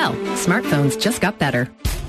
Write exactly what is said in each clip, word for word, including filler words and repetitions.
Well, smartphones just got better.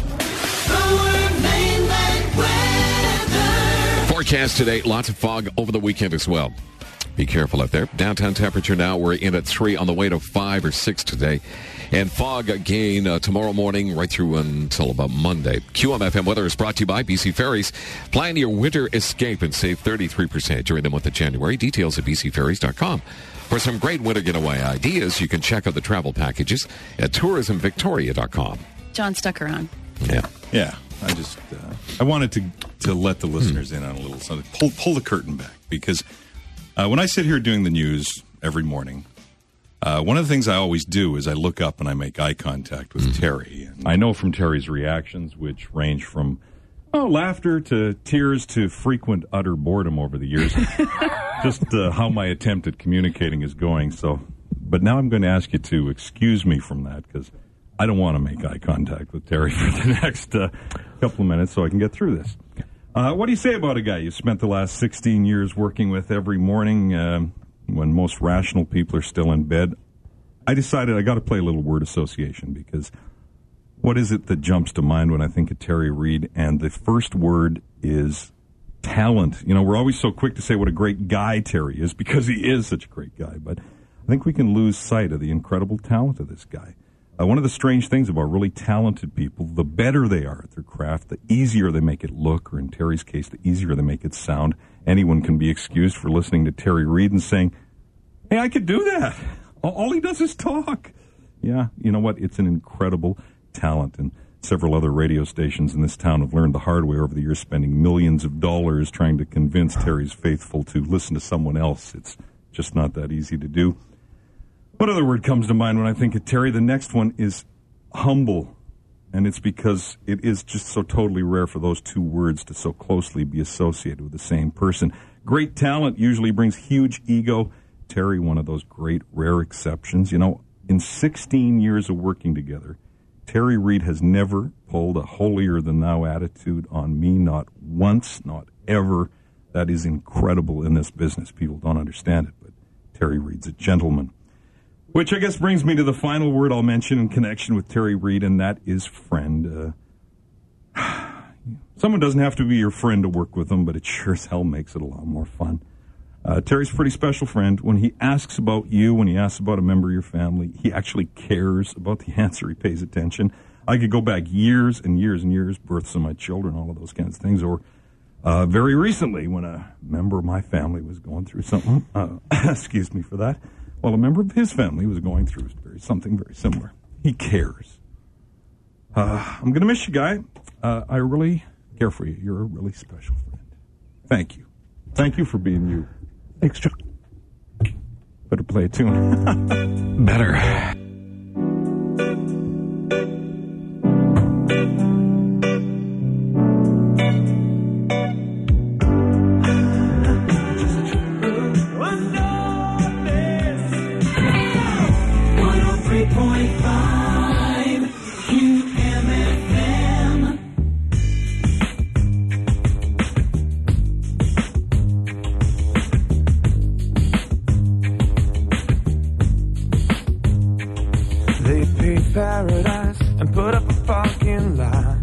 Forecast today, lots of fog over the weekend as well. Be careful out there. Downtown temperature now, we're in at three, on the way to five or six today. And fog again uh, tomorrow morning right through until about Monday. Q M F M weather is brought to you by B C Ferries. Plan your winter escape and save thirty-three percent during the month of January. Details at b c ferries dot com. For some great winter getaway ideas, you can check out the travel packages at tourism victoria dot com. John stuck around. Yeah. Yeah. I just, uh, I wanted to, to let the listeners in on a little something. Pull, pull the curtain back, because uh, when I sit here doing the news every morning, uh, one of the things I always do is I look up and I make eye contact with mm-hmm. Terry. And I know from Terry's reactions, which range from oh, laughter to tears to frequent utter boredom over the years, just uh, how my attempt at communicating is going. So, but now I'm going to ask you to excuse me from that, because I don't want to make eye contact with Terry for the next uh, couple of minutes so I can get through this. Uh, what do you say about a guy you spent the last sixteen years working with every morning uh, when most rational people are still in bed? I decided I got to play a little word association, because what is it that jumps to mind when I think of Terry Reid? And the first word is talent. You know, we're always so quick to say what a great guy Terry is, because he is such a great guy. But I think we can lose sight of the incredible talent of this guy. Uh, one of the strange things about really talented people, the better they are at their craft, the easier they make it look, or in Terry's case, the easier they make it sound. Anyone can be excused for listening to Terry Reid and saying, hey, I could do that. All he does is talk. Yeah, you know what? It's an incredible talent. And several other radio stations in this town have learned the hard way over the years, spending millions of dollars trying to convince Terry's faithful to listen to someone else. It's just not that easy to do. What other word comes to mind when I think of Terry? The next one is humble. And it's because it is just so totally rare for those two words to so closely be associated with the same person. Great talent usually brings huge ego. Terry, one of those great rare exceptions. You know, in sixteen years of working together, Terry Reid has never pulled a holier-than-thou attitude on me, not once, not ever. That is incredible in this business. People don't understand it, but Terry Reid's a gentleman. Which I guess brings me to the final word I'll mention in connection with Terry Reid, and that is friend. Uh, someone doesn't have to be your friend to work with them, but it sure as hell makes it a lot more fun. Uh, Terry's a pretty special friend. When he asks about you, when he asks about a member of your family, he actually cares about the answer. He pays attention. I could go back years and years and years, births of my children, all of those kinds of things, or uh, very recently when a member of my family was going through something, uh, excuse me for that, while a member of his family was going through very, something very similar. He cares. Uh, I'm going to miss you, guy. Uh, I really care for you. You're a really special friend. Thank you. Thank you for being you. Thanks, John. Better play a tune. Better. Paradise and put up a fucking lie.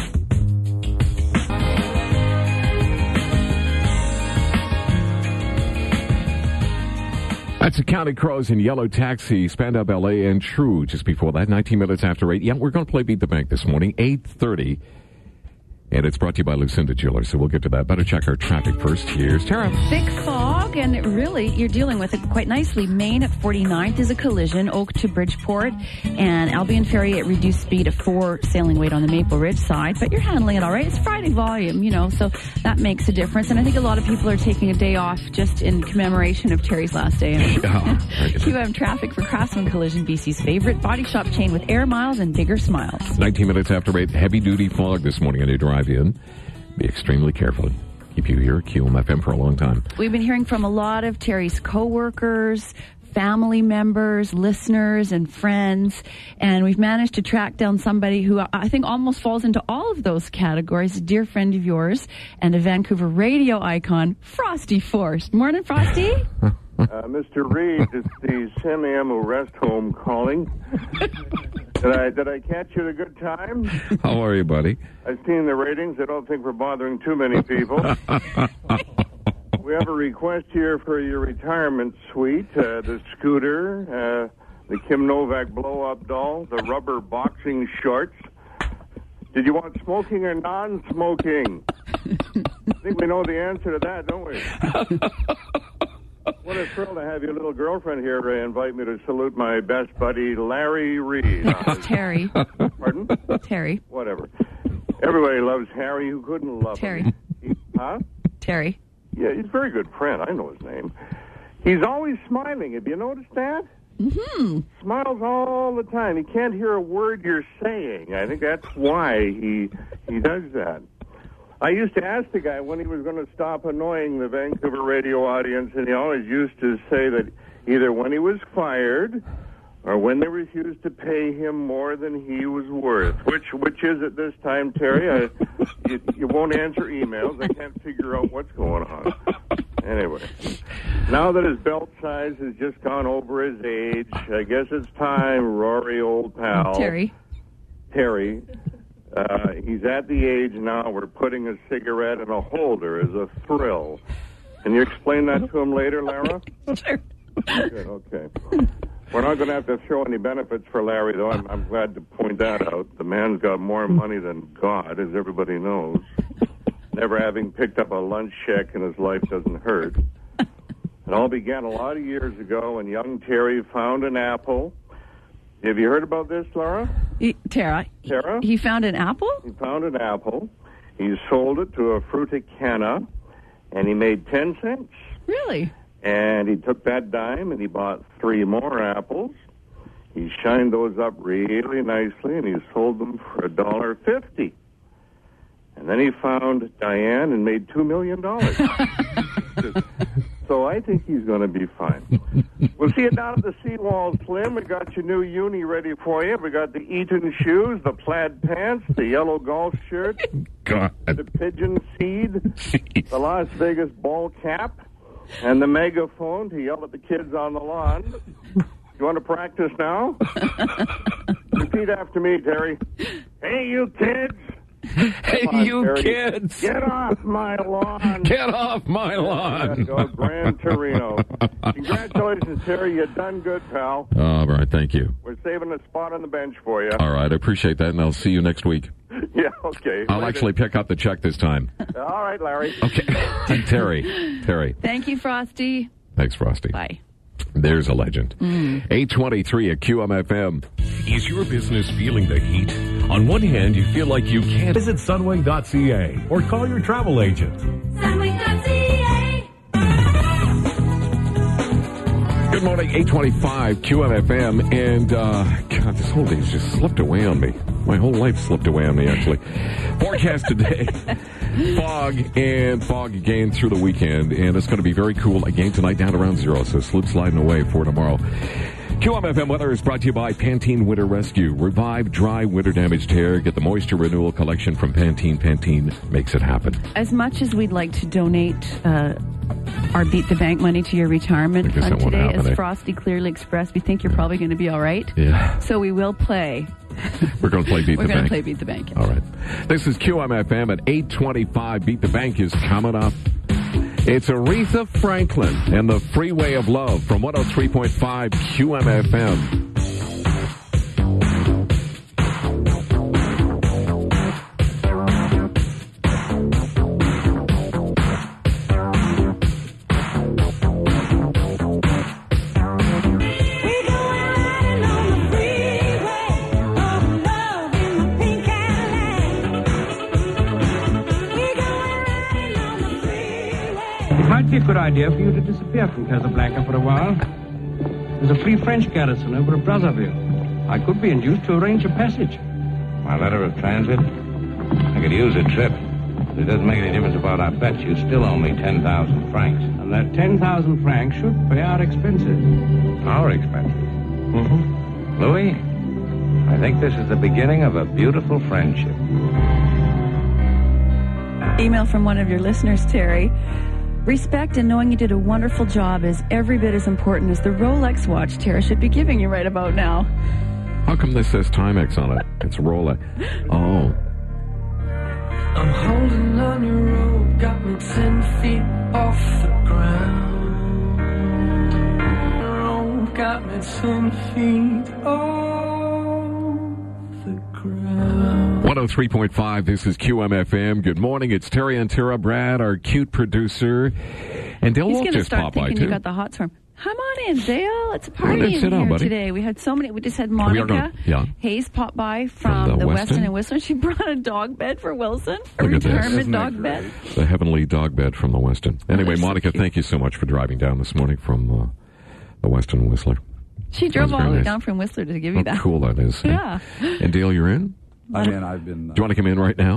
That's the Counting Crows in Yellow Taxi, Spandau Ballet, and True. Just before that, nineteen minutes after eight. Yeah, we're going to play Beat the Bank this morning, eight thirty. And it's brought to you by Lucinda Jewelers, so we'll get to that. Better check our traffic first. Here's Tara. Thick fog, and really, you're dealing with it quite nicely. Main at forty-ninth is a collision, Oak to Bridgeport, and Albion Ferry at reduced speed of four, sailing weight on the Maple Ridge side, but you're handling it all right. It's Friday volume, you know, so that makes a difference. And I think a lot of people are taking a day off just in commemoration of Terry's last day. Oh, Q M traffic for Craftsman Collision, B C's favorite body shop chain with air miles and bigger smiles. nineteen minutes after eight, heavy-duty fog this morning on your drive in. Be extremely careful. Keep you here at Q M F M for a long time. We've been hearing from a lot of Terry's coworkers, family members, listeners, and friends, and we've managed to track down somebody who I think almost falls into all of those categories, a dear friend of yours and a Vancouver radio icon, Frosty Forst. Morning, Frosty. Uh, Mister Reid, it's the Semi-Ammo Rest Home calling. Did I, did I catch you at a good time? How are you, buddy? I've seen the ratings. I don't think we're bothering too many people. We have a request here for your retirement suite, uh, the scooter, uh, the Kim Novak blow-up doll, the rubber boxing shorts. Did you want smoking or non-smoking? I think we know the answer to that, don't we? What a thrill to have your little girlfriend here uh, invite me to salute my best buddy, Larry Reed. Terry. Pardon? Terry. Whatever. Everybody loves Harry. Who couldn't love Terry. him? He, huh? Terry. Yeah, he's a very good friend. I know his name. He's always smiling. Have you noticed that? Mm-hmm. Smiles all the time. He can't hear a word you're saying. I think that's why he he does that. I used to ask the guy when he was going to stop annoying the Vancouver radio audience, and he always used to say that either when he was fired or when they refused to pay him more than he was worth. Which which is it this time, Terry? I, you, you won't answer emails. I can't figure out what's going on. Anyway, now that his belt size has just gone over his age, I guess it's time, Rory, old pal. Terry. Terry. Uh, he's at the age now where putting a cigarette in a holder is a thrill. Can you explain that to him later, Lara? Sure. Good, okay. We're not going to have to throw any benefits for Larry, though. I'm, I'm glad to point that out. The man's got more money than God, as everybody knows. Never having picked up a lunch check in his life doesn't hurt. It all began a lot of years ago when young Terry found an apple. Have you heard about this, Laura? He, Tara. Tara? He found an apple? He found an apple. He sold it to a Fruticana, and he made ten cents. Really? And he took that dime, and he bought three more apples. He shined those up really nicely, and he sold them for a dollar fifty. And then he found Diane and made two million dollars. So I think he's going to be fine. We'll see you down at the Seawall Slim. We got your new uni ready for you. We got the Eton shoes, the plaid pants, the yellow golf shirt, God. the pigeon seed, the Las Vegas ball cap, and the megaphone to yell at the kids on the lawn. You want to practice now? Repeat after me, Terry. Hey, you kids. Hey, on, you Terry. kids. Get off my lawn. Get off my lawn. Go Gran Torino. Congratulations, Terry. You done good, pal. All right, thank you. We're saving a spot on the bench for you. All right, I appreciate that, and I'll see you next week. Yeah, okay. I'll Later. actually pick up the check this time. All right, Larry. Okay. Terry. Terry. Thank you, Frosty. Thanks, Frosty. Bye. There's a legend. Mm. eight twenty-three at Q M F M. Is your business feeling the heat? On one hand, you feel like you can't visit sunwing dot c a or call your travel agent. sunwing dot c a. Good morning, eight twenty-five Q M F M. And, uh, God, this whole day's just slipped away on me. My whole life slipped away on me, actually. Forecast today. Fog and fog again through the weekend, and it's going to be very cool again tonight, down around zero, so slip sliding away for tomorrow. Q M F M weather is brought to you by Pantene Winter Rescue. Revive dry, winter damaged hair. Get the Moisture Renewal Collection from Pantene. Pantene makes it happen. As much as we'd like to donate uh, our Beat the Bank money to your retirement I guess fund that won't today, happen, as eh? Frosty clearly expressed, we think you're probably going to be all right. Yeah. So we will play. We're going to play Beat We're the gonna Bank. play Beat the Bank. All right. This is Q M F M at eight twenty-five. Beat the Bank is coming up. It's Aretha Franklin and the Freeway of Love from one oh three point five Q M F M. Might be a good idea for you to disappear from Casablanca for a while. There's a free French garrison over at Brazzaville. I could be induced to arrange a passage. My letter of transit? I could use a trip. It doesn't make any difference about our bets. You still owe me ten thousand francs. And that ten thousand francs should pay our expenses. Our expenses? Mm-hmm. Louis, I think this is the beginning of a beautiful friendship. Email from one of your listeners, Terry. Respect and knowing you did a wonderful job is every bit as important as the Rolex watch Tara should be giving you right about now. How come this says Timex on it? It's Rolex. Oh. I'm holding on your rope, got me ten feet off the ground. Rope got me ten feet off the ground. one oh three point five, this is Q M F M. Good morning, it's Terry and Tara, Brad, our cute producer. And Dale He's Wolf going to just start popped by, thinking too. you got the hots for him. Come on in, Dale. It's a party Well, then in sit here down, buddy. today. We had so many. We just had We are Monica gonna- yeah. Hayes pop by From from, the the Weston? Weston and Whistler. She brought a dog bed for Wilson, a Look at this. retirement Isn't dog bed. The heavenly dog bed from the Weston. Anyway, they're so Monica, cute. thank you so much for driving down this morning from uh, the Weston Whistler. She That drove was all very the way nice. down from Whistler to give you How that. cool that is. Yeah. And Dale, you're in? I mean, I've been. Uh, Do you want to come in right now?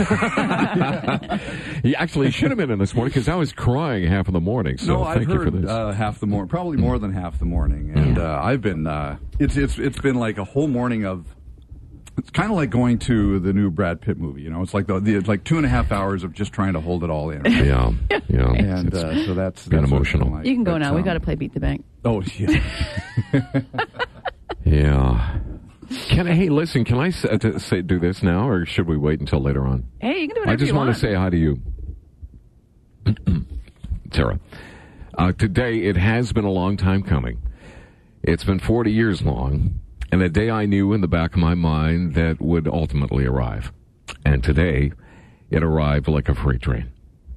He actually should have been in this morning because I was crying half of the morning. So no, I've thank you for heard this. uh, half the morning, probably more than half the morning, and uh, I've been. Uh, it's it's it's been like a whole morning of. It's kind of like going to the new Brad Pitt movie. You know, it's like the, the it's like two and a half hours of just trying to hold it all in. Right? Yeah, yeah. And It's uh, so that's been that's what it's emotional. been like. You can go But, now. We um, got to play Beat the Bank. Oh yeah. Yeah. Can I, hey, listen, can I say, to say, do this now, or should we wait until later on? Hey, you can do whatever I just you want want. to say hi to you, Tara. Uh, today, it has been a long time coming. It's been forty years long, and a day I knew in the back of my mind that would ultimately arrive. And today, it arrived like a freight train.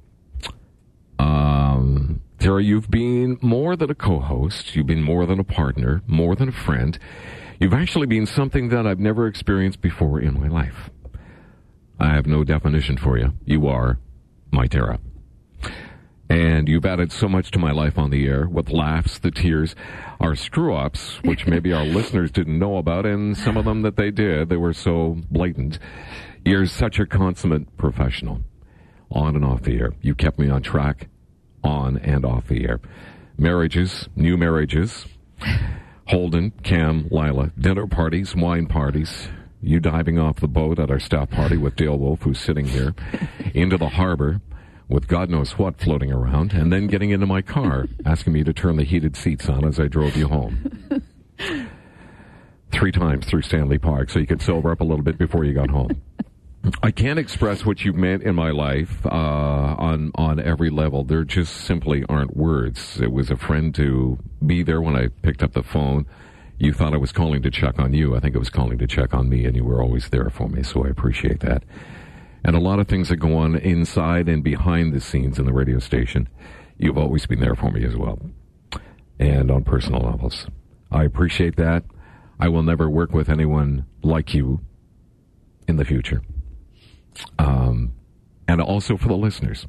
Um, Tara, you've been more than a co-host. You've been more than a partner, more than a friend. You've actually been something that I've never experienced before in my life. I have no definition for you. You are my Tara. And you've added so much to my life on the air, with laughs, the tears, our screw-ups, which maybe our listeners didn't know about, and some of them that they did, they were so blatant. You're such a consummate professional, on and off the air. You kept me on track, on and off the air. Marriages, new marriages, Holden, Cam, Lila, dinner parties, wine parties, you diving off the boat at our staff party with Dale Wolf, who's sitting here, into the harbor with God knows what floating around, and then getting into my car, asking me to turn the heated seats on as I drove you home. Three times through Stanley Park so you could sober up a little bit before you got home. I can't express what you've meant in my life uh, on on every level. There just simply aren't words. It was a friend to be there when I picked up the phone. You thought I was calling to check on you. I think it was calling to check on me, and you were always there for me, so I appreciate that. And a lot of things that go on inside and behind the scenes in the radio station, you've always been there for me as well, and on personal levels. I appreciate that. I will never work with anyone like you in the future. Um, and also for the listeners.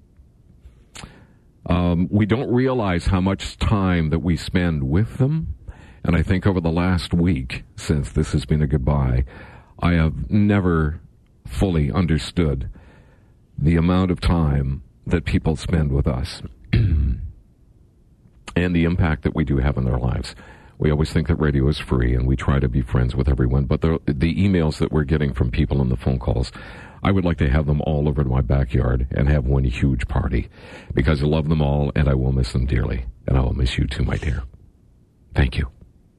Um, we don't realize how much time that we spend with them. And I think over the last week, since this has been a goodbye, I have never fully understood the amount of time that people spend with us and the impact that we do have in their lives. We always think that radio is free, and we try to be friends with everyone. But the, the emails that we're getting from people and the phone calls, I would like to have them all over to my backyard and have one huge party, because I love them all, and I will miss them dearly. And I will miss you too, my dear. Thank you.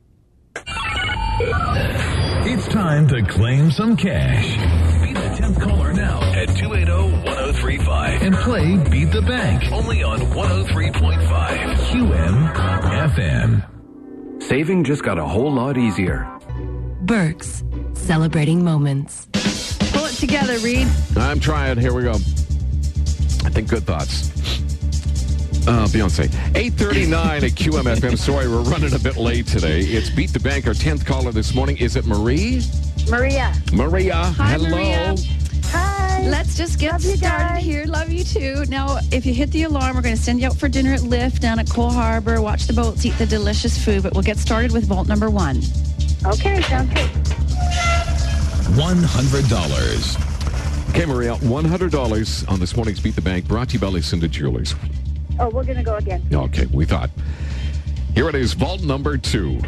It's time to claim some cash. Be the tenth caller now at two eight zero, one zero three five and play Beat the Bank only on one oh three point five Q M F M. Saving just got a whole lot easier. Burke's, celebrating moments. Pull it together, Reed. I'm trying. Here we go. I think good thoughts. Uh, Beyonce. eight thirty-nine at Q M F M. Sorry, we're running a bit late today. It's Beat the Bank, our tenth caller this morning. Is it Marie? Maria. Maria. Hi, hello. Maria. Hi. Let's just get Love you started guys. here. Love you too. Now, if you hit the alarm, we're going to send you out for dinner at Lift down at Cole Harbor. Watch the boats, eat the delicious food. But we'll get started with vault number one. Okay, sounds good. one hundred dollars. Okay, Maria, one hundred dollars on this morning's Beat the Bank, brought to you by Lucinda Jewelers. Oh, we're going to go again. Okay, we thought. Here it is, vault number two.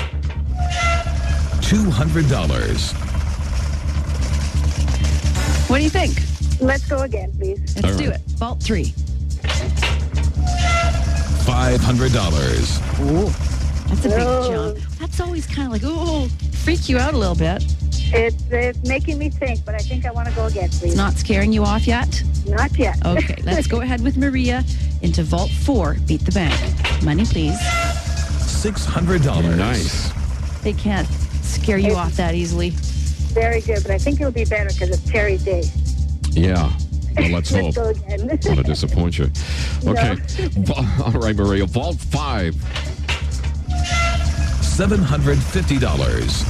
two hundred dollars. What do you think? Let's go again, please. Let's All do right. it. Vault three. five hundred dollars. Ooh, that's a big Oh. jump. That's always kind of like, oh, freak you out a little bit. It's, it's making me think, but I think I want to go again, please. It's not scaring you off yet? Not yet. Okay, let's go ahead with Maria into Vault four. Beat the bank. Money, please. six hundred dollars. Nice. They can't scare you off that easily. Very good, but I think it'll be better because it's Terry's day. Yeah. Well, let's hope. Let's go again. I want to disappoint you. Okay. All right, Maria. Vault five. seven hundred fifty dollars.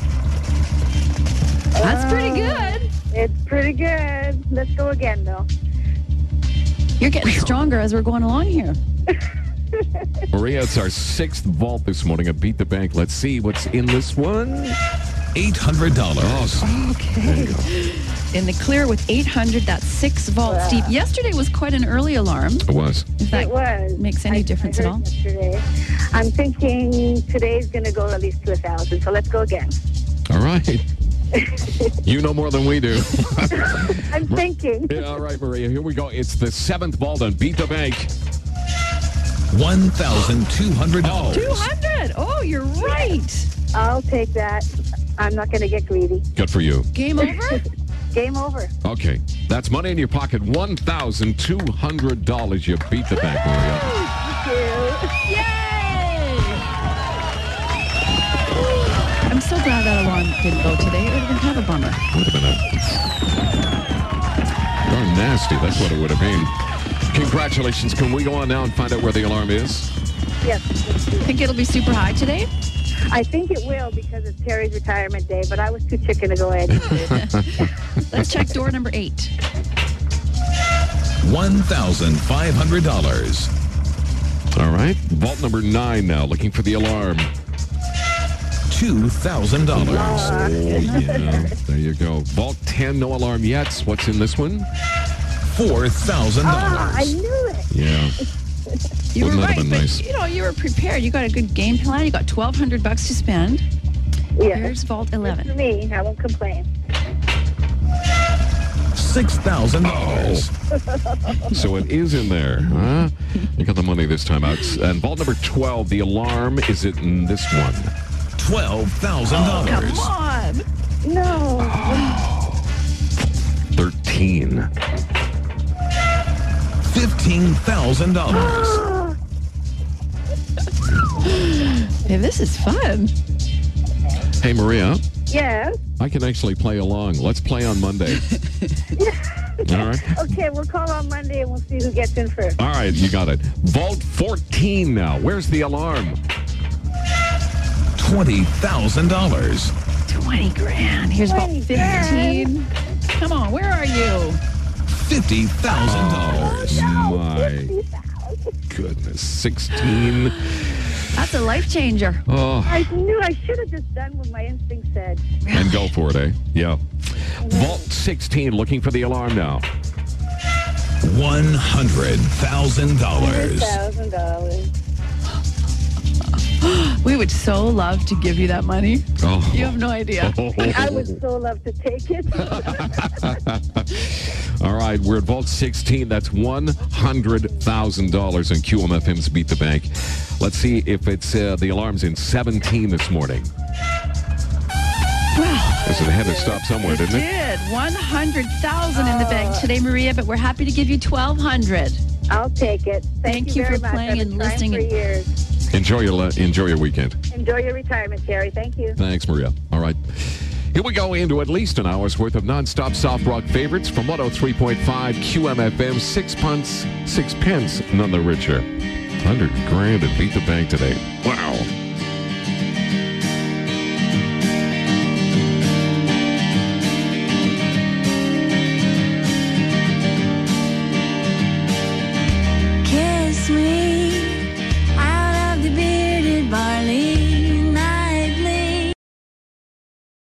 That's pretty good. It's pretty good. Let's go again, though. You're getting stronger as we're going along here. Maria, it's our sixth vault this morning at Beat the Bank. Let's see what's in this one. eight hundred dollars. Okay. In the clear with eight hundred, that's six vaults deep. Yesterday was quite an early alarm. It was. If that It was. makes any I- difference I at heard all. Yesterday. I'm thinking today's going to go at least to a thousand, so let's go again. All right. You know more than we do. I'm thinking. Yeah, all right, Maria. Here we go. It's the seventh vault on Beat the Bank. one thousand two hundred dollars. two hundred. Oh, you're right. I'll take that. I'm not going to get greedy. Good for you. Game over? Game over. Okay. That's money in your pocket. one thousand two hundred dollars. You beat the bank, Maria. Thank you. Yay! I'm so glad that alarm didn't go today. It would have been kind of a bummer. Would have been a... darn nasty. That's what it would have been. Congratulations. Can we go on now and find out where the alarm is? Yes. Think it'll be super high today? I think it will because it's Terry's retirement day, but I was too chicken to go ahead and do it. Let's check door number eight. one thousand five hundred dollars. All right. Vault number nine now. Looking for the alarm. two thousand dollars. Oh, yeah. There you go. Vault ten, no alarm yet. What's in this one? four thousand Ah, I dollars. knew it. Yeah. You Wouldn't were that have right, been but nice? you know, you were prepared. You got a good game plan. You got twelve hundred bucks to spend. Yeah. Here's Vault For eleven. me, I won't complain. six thousand dollars. So it is in there, huh? You got the money this time out. And vault number twelve, the alarm, is it in this one? twelve thousand dollars. Come on. No. thirteen. fifteen thousand dollars. Hey, this is fun. Hey, Maria, Yes. I can actually play along. Let's play on Monday. All right. Okay, we'll call on Monday and we'll see who gets in first. All right, you got it. Vault fourteen now. Where's the alarm? twenty thousand dollars. twenty grand. Here's Vault twenty fifteen. Come on, where are you? fifty thousand dollars. Oh, my goodness. sixteen. That's a life changer. Oh, I knew I should have just done what my instinct said. and go for it, eh? Yeah. Vault sixteen, looking for the alarm now. one hundred thousand dollars. Thousand dollars. We would so love to give you that money. Oh. You have no idea. I would so love to take it. All right, we're at Vault sixteen. That's one hundred thousand dollars in Q M F M's Beat the Bank. Let's see if it's uh, the alarm's in seventeen this morning. Wow. Because it had to stop somewhere, didn't it? Did one hundred thousand in the bank today, Maria, but we're happy to give you twelve hundred. I'll take it. Thank, Thank you very for much. playing I've and been trying listening for and- years. Enjoy your le- enjoy your weekend. Enjoy your retirement, Terry. Thank you. Thanks, Maria. All right. Here we go into at least an hour's worth of nonstop soft rock favorites from one oh three point five Q M F M. Six punts, six pence, none the richer. one hundred grand and Beat the Bank today. Wow.